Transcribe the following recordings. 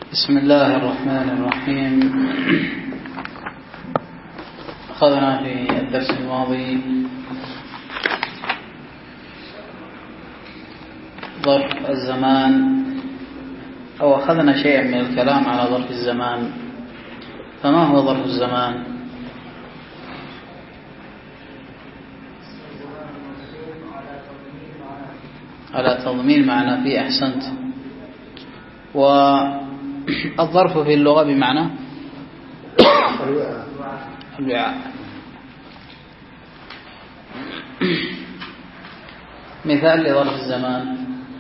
بسم الله الرحمن الرحيم. أخذنا في الدرس الماضي ظرف الزمان، أو أخذنا شيئا من الكلام على ظرف الزمان. فما هو ظرف الزمان؟ على تضمين معنى فيه. أحسنت. والظرف في اللغة بمعنى الوعاء. مثال لظرف الزمان: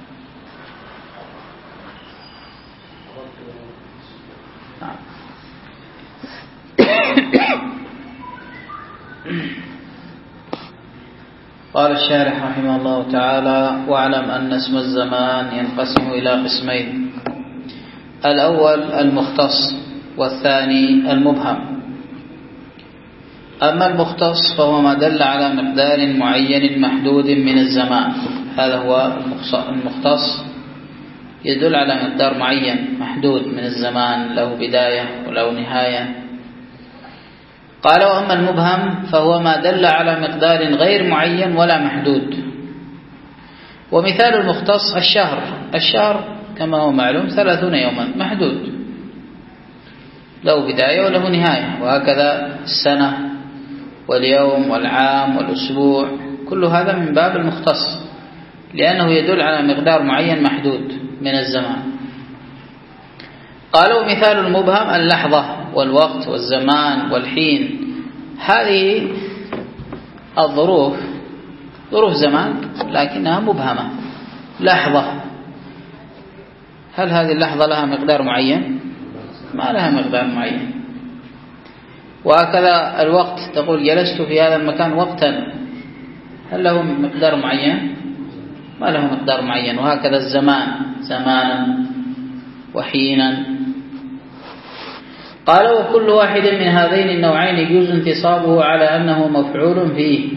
قال الشارح رحمه الله تعالى: واعلم أن اسم الزمان ينقسم إلى قسمين: الأول المختص، والثاني المبهم. أما المختص فهو ما دل على مقدار معين محدود من الزمان. هذا هو المختص، يدل على مقدار معين محدود من الزمان، له بداية وله نهاية. قال: وأما المبهم فهو ما دل على مقدار غير معين ولا محدود. ومثال المختص الشهر. الشهر كما هو معلوم 30 يوما، محدود، له بداية وله نهاية. وهكذا السنة واليوم والعام والأسبوع، كل هذا من باب المختص، لأنه يدل على مقدار معين محدود من الزمان. قالوا: مثال المبهم اللحظة والوقت والزمان والحين. هذه الظروف ظروف زمان لكنها مبهمة. لحظة، هل هذه اللحظة لها مقدار معين؟ ما لها مقدار معين. وهكذا الوقت، تقول جلست في هذا المكان وقتا، هل له مقدار معين؟ ما له مقدار معين. وهكذا الزمان، زمانا وحينا. قال: وكل واحد من هذين النوعين يجوز انتصابه على أنه مفعول فيه.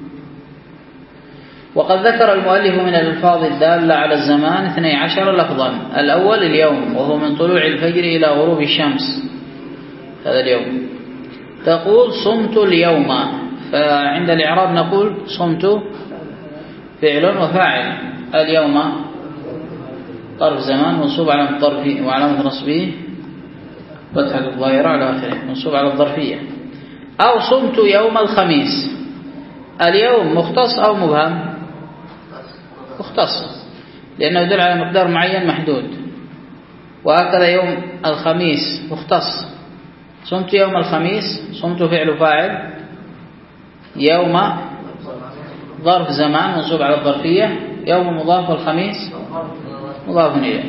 وقد ذكر المؤلف من الألفاظ الدالة على الزمان 12 لفظا. الأول اليوم، وهو من طلوع الفجر إلى غروب الشمس، هذا اليوم. تقول صمت اليوم، فعند الإعراب نقول صمت فعل وفاعل. اليوم ظرف زمان منصوب على الظرف، وعلامة نصبه فتحة الظاهرة على آخره، منصوب على الظرفية. أو صمت يوم الخميس. اليوم مختص أو مبهم؟ مختص، لأنه يدل على مقدار معين محدود. وهكذا يوم الخميس مختص. صمت يوم الخميس، صمت فعل فاعل، يوم ظرف زمان منصوب على الظرفية، يوم مضاف، والخميس مضاف إليه.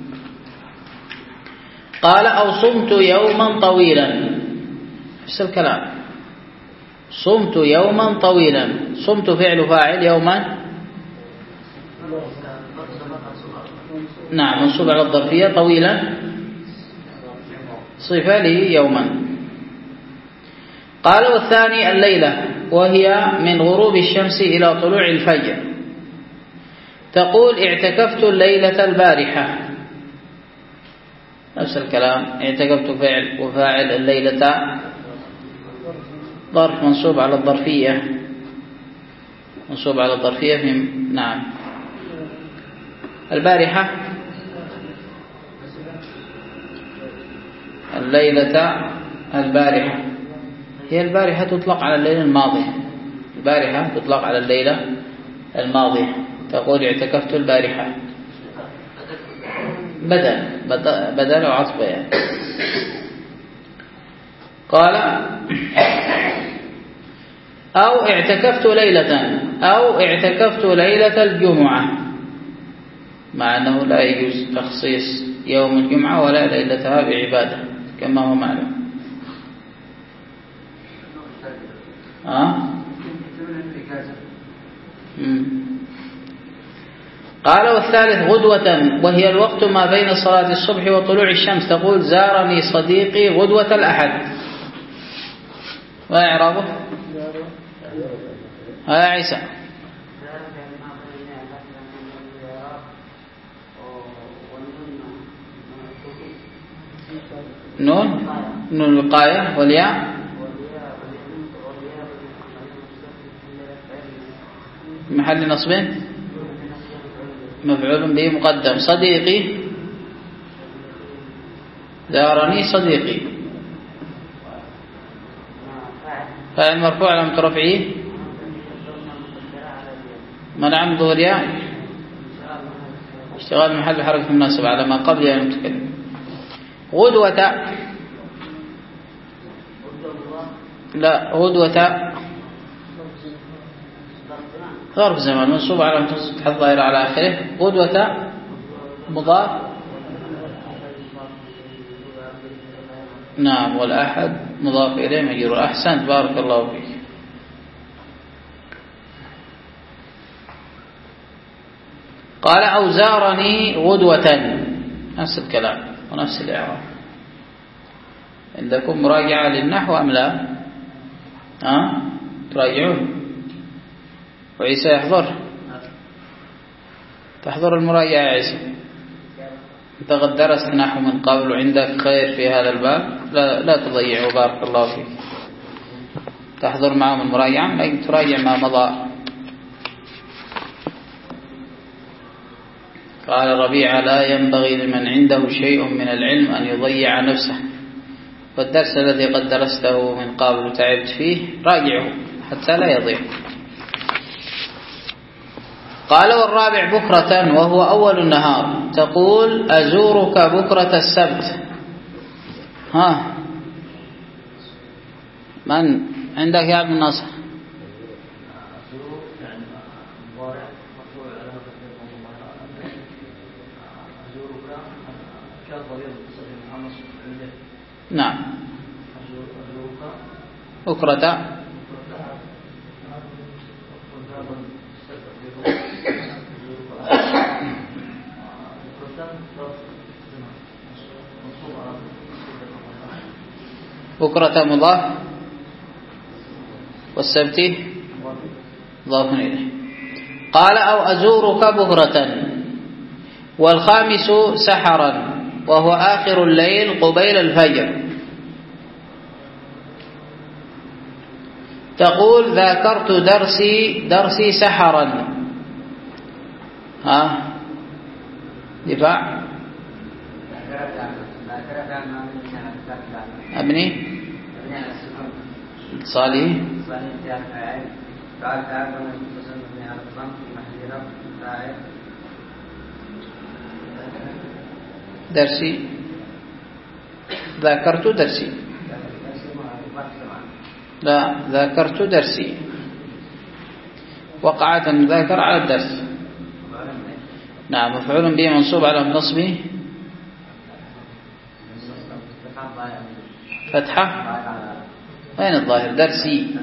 قال: أو صمت يوما طويلا. نفس الكلام، صمت يوما طويلا. صمت فعل فاعل، يوما نعم منصوب على الظرفية، طويلا صفة له يوما. قال: والثاني الليلة، وهي من غروب الشمس إلى طلوع الفجر. تقول اعتكفت الليلة البارحة. نفس الكلام، اعتكفت فعل وفاعل، الليلة ظرف منصوب على الظرفية، منصوب على الظرفية في نعم. البارحة الليلة البارحة، هي البارحة تطلق على الليلة الماضية. البارحة تطلق على الليلة الماضية. تقول اعتكفت البارحة، بدل وعطف يعني. قال: أو اعتكفت ليلة، أو اعتكفت ليلة الجمعة، مع أنه لا يجوز تخصيص يوم الجمعة ولا ليلتها بعبادة كما هو معلوم. قال: والثالث غدوة، وهي الوقت ما بين صلاة الصبح وطلوع الشمس. تقول زارني صديقي غدوة الأحد. ما إعرابه؟ يا عيسى. نون الوقاية والياء محل نصب مفعول به مقدم. صديقي زارني صديقي فاعل مرفوع علامة رفعه منع من ظهور الياء اشتغال محل حركة مناسبة على ما قبل يا المتكلم. غدوة لا غدوة ظرف زمان منصوب على فتحة الظاهرة على آخره. غدوة مضاف نعم والأحد مضاف إليه مجرور. أحسنت بارك الله فيك. قال أو زارني غدوة نفس الكلام ونفس الإعراب. عندكم مراجعة للنحو أم لا؟ تراجعون وعيسى يحضر تحضر المراجعة يا عيسى. أنت قد درست النحو من قبل وعندك خير في هذا الباب لا تضيعه بارك الله فيك. تحضر معهم المراجعة لكن تراجع ما مضى. قال ربيعة لا ينبغي لمن عنده شيء من العلم أن يضيع نفسه. والدرس الذي قد درسته من قبل وتعبت فيه راجعه حتى لا يضيع. قال والرابع بكرة وهو أول النهار. تقول أزورك بكرة السبت. من عندك يا عبد الناصر؟ نعم بكرة بكرة مضاف والسبت مضاف إليه. قال أو أزورك بكرة. والخامس سحرا وهو آخر الليل قبيل الفجر. تقول ذاكرت درسي سحرا. دفاع أبني صالح درسي ذاكرت درسي لا ذاكرت درسي وقعت المذاكرة على الدرس. نعم مفعول به منصوب على نصبه فتحة. أين الظاهر؟ درسي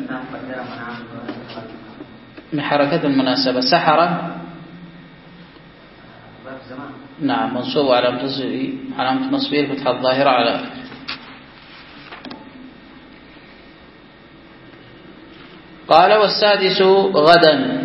من حركة المناسبة. سحرا نعم منصوب علامة نصبه الفتحة الظاهرة على آخره. قال والسادس غدا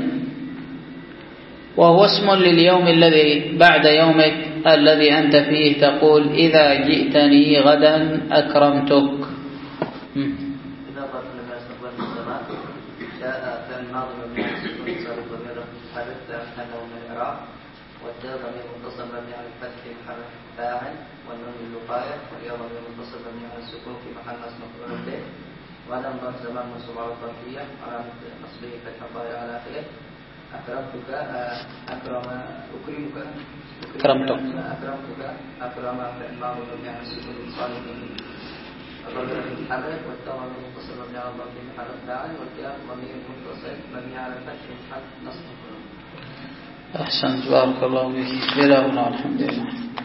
وهو اسم لليوم الذي بعد يومك الذي أنت فيه. تقول إذا جئتني غدا أكرمتك. إذا قلت لما استقبلت الزمان جاء كان ماضي مبني على السكون صار ضمير حدث أنه من الإعراب والدال ضمير متصل مبني على الفتح في محل فاعل والنون للوقاية والياء ضمير متصل مبني على السكون في محل نصب مفعول به. وهذا ظرف زمان منصوب على الظرفية علامة نصبه فتح الظاهر على آخره. أكرمتك أكرمك أكرمتك أكرم فعل ماضي مبني على السكون صالح الضمير المتحرك والتاء ضمير متصل مبني على الضم في محل فاعل والياء ضمير متصل مبني على الفتح في محل نصب. أحسنت بارك الله فيك. إلى هنا الحمد لله.